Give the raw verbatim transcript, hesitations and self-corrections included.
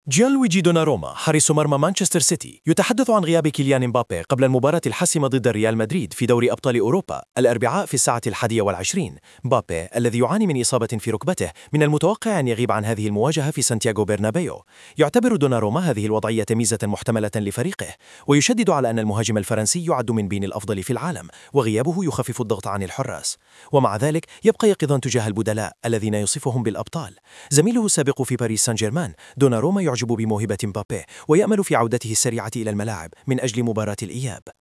جيانلويجي دوناروما حارس مرمى مانشستر سيتي يتحدث عن غياب كيليان مبابي قبل المباراة الحاسمة ضد ريال مدريد في دوري أبطال أوروبا الأربعاء في الساعة الحادية والعشرين. مبابي الذي يعاني من إصابة في ركبته من المتوقع أن يغيب عن هذه المواجهة في سانتياغو برنابيو. يعتبر دوناروما هذه الوضعية ميزة محتملة لفريقه، ويشدد على أن المهاجم الفرنسي يعد من بين الأفضل في العالم، وغيابه يخفف الضغط عن الحراس. ومع ذلك يبقى يقظا تجاه البدلاء الذين يصفهم بالأبطال. زميله السابق في باريس سان جيرمان دوناروما يعجب بموهبة مبابي ويأمل في عودته السريعة إلى الملاعب من أجل مباراة الإياب.